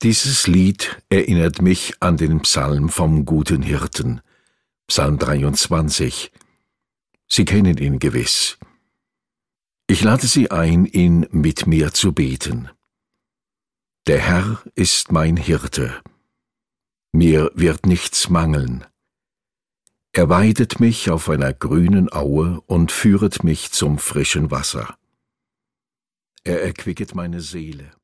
Dieses Lied erinnert mich an den Psalm vom guten Hirten, Psalm 23. Sie kennen ihn gewiss. Ich lade Sie ein, ihn mit mir zu beten. Der Herr ist mein Hirte. Mir wird nichts mangeln. Er weidet mich auf einer grünen Aue und führet mich zum frischen Wasser. Er erquicket meine Seele.